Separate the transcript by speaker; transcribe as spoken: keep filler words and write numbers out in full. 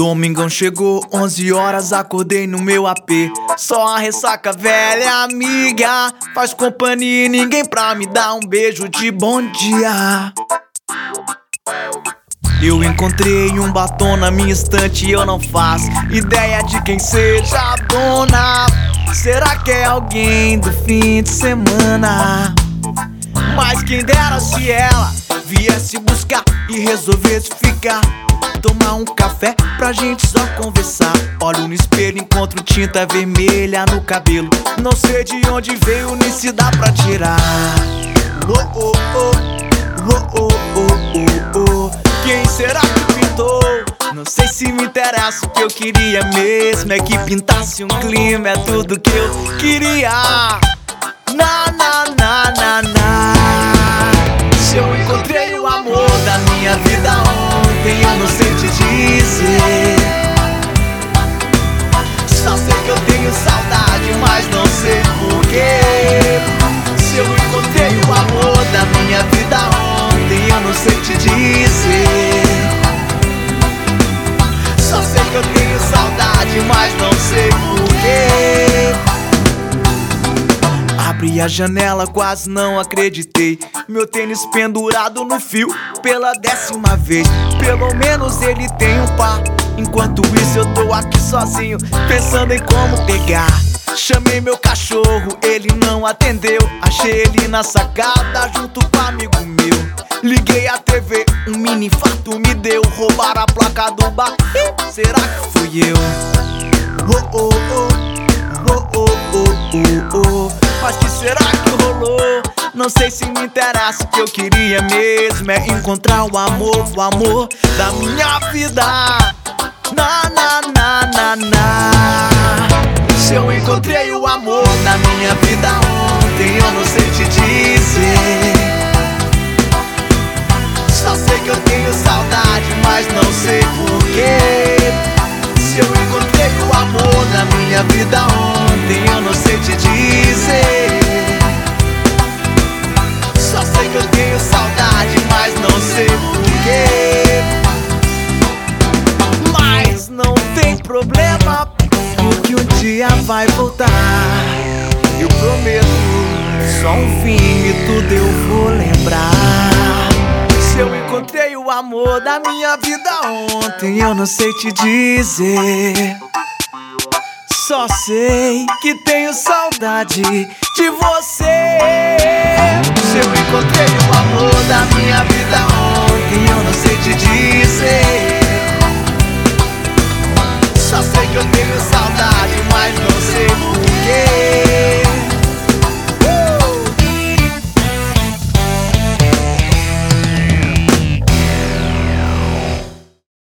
Speaker 1: Domingão chegou, onze horas, acordei no meu A P. Só a ressaca, velha amiga, faz companhia e ninguém pra me dar um beijo de bom dia. Eu encontrei um batom na minha estante e eu não faço ideia de quem seja a dona. Será que é alguém do fim de semana? Mas quem dera se ela viesse buscar e resolvesse ficar, tomar um café pra gente só conversar. Olho no espelho, encontro tinta vermelha no cabelo. Não sei de onde veio, nem se dá pra tirar. Oh, oh, oh, oh, oh, oh, oh, oh. Quem será que pintou? Não sei se me interessa, o que eu queria mesmo é que pintasse um clima, é tudo que eu queria. Na, na, na, na, na. Se eu encontrei o amor da minha vida ontem, eu não sei te dizer. Só sei que eu tenho saudade, mas não sei porquê. Se eu encontrei o amor da minha vida ontem, eu não sei te dizer. Só sei que eu tenho saudade, mas não sei porquê. Abri a janela, quase não acreditei. Meu tênis pendurado no fio pela décima vez. Pelo menos ele tem um par. Enquanto isso eu tô aqui sozinho, pensando em como pegar. Chamei meu cachorro, ele não atendeu. Achei ele na sacada junto com um amigo meu. Liguei a T V, um mini infarto me deu. Roubaram a placa do bar, será que fui eu? Oh, oh, oh, oh, oh, oh, oh, oh. Mas que será que rolou? Não sei se me interessa, o que eu queria mesmo é encontrar o amor, o amor da minha vida. Na, na, na, na, na. Se eu encontrei o amor da minha vida ontem, eu não sei te dizer. Só sei que eu tenho saudade, mas não sei porquê. Se eu encontrei o amor da minha vida ontem, eu não sei te dizer. Só sei que eu tenho saudade, mas não sei porquê. Mas não tem problema, porque um dia vai voltar. Eu prometo, só um fim e tudo eu vou lembrar. Se eu encontrei o amor da minha vida ontem, eu não sei te dizer. Só sei que tenho saudade de você. Se eu encontrei o amor da minha vida ontem, eu não sei te dizer. Só sei que eu tenho saudade, mas não sei